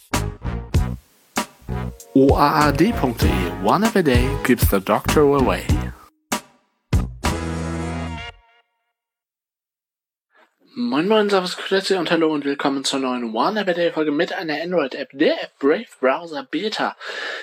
OAAD.de One App a Day keeps the doctor away. Moin Moin, Servus, Grüezi und Hallo und willkommen zur neuen One App a Day Folge mit einer Android-App, der App Brave Browser Beta.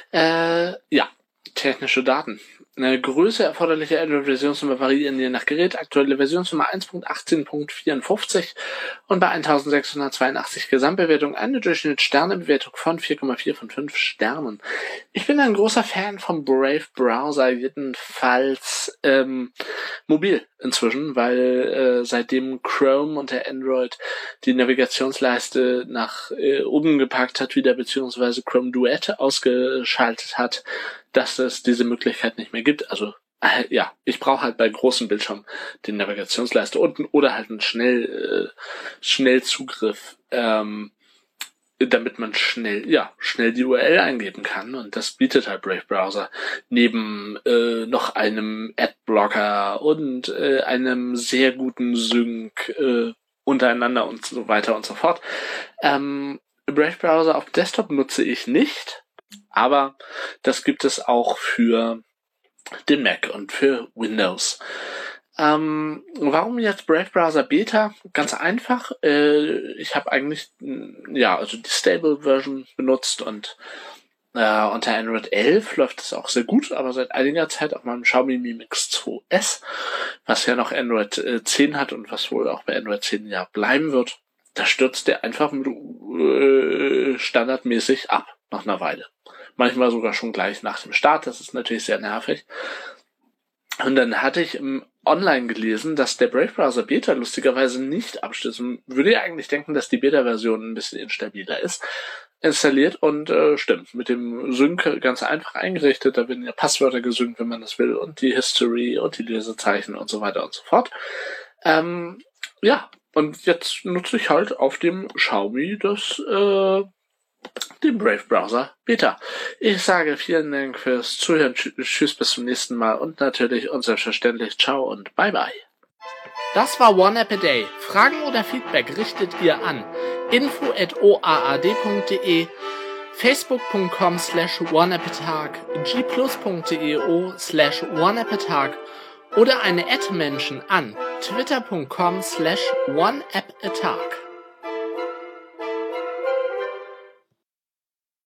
Technische Daten. Eine Größe erforderliche Android-Versionsnummer variieren je nach Gerät. Aktuelle Versionsnummer 1.18.54 und bei 1682 Gesamtbewertung eine Durchschnittssternebewertung von 4,4 von 5 Sternen. Ich bin ein großer Fan vom Brave Browser, jedenfalls mobil inzwischen, weil seitdem Chrome unter Android die Navigationsleiste nach oben gepackt hat wieder, beziehungsweise Chrome Duet ausgeschaltet hat, dass es diese Möglichkeit nicht mehr gibt. Also ich brauche halt bei großem Bildschirm die Navigationsleiste unten oder halt einen Schnellzugriff, damit man schnell die URL eingeben kann. Und das bietet halt Brave Browser neben noch einem Adblocker und einem sehr guten Sync untereinander und so weiter und so fort. Brave Browser auf Desktop nutze ich nicht, aber das gibt es auch für den Mac und für Windows. Warum jetzt Brave Browser Beta? Ganz einfach. Ich habe eigentlich die Stable Version benutzt und unter Android 11 läuft es auch sehr gut, aber seit einiger Zeit auf meinem Xiaomi Mi Mix 2S, was ja noch Android 10 hat und was wohl auch bei Android 10 ja bleiben wird, da stürzt der einfach standardmäßig ab nach einer Weile. Manchmal sogar schon gleich nach dem Start, das ist natürlich sehr nervig. Und dann hatte ich online gelesen, dass der Brave Browser Beta lustigerweise nicht abstürzt. Man würde ja eigentlich denken, dass die Beta-Version ein bisschen instabiler ist. Installiert und stimmt. Mit dem Sync ganz einfach eingerichtet. Da werden ja Passwörter gesynkt, wenn man das will, und die History und die Lesezeichen und so weiter und so fort. Und jetzt nutze ich halt auf dem Xiaomi den Brave Browser Beta. Ich sage vielen Dank fürs Zuhören. Tschüss, bis zum nächsten Mal und natürlich und selbstverständlich ciao und bye bye. Das war One App a Day. Fragen oder Feedback richtet ihr an info@oaad.de, facebook.com/oneappatag, gplus.io/oneappatag oder eine @Menschen an twitter.com/oneappatag.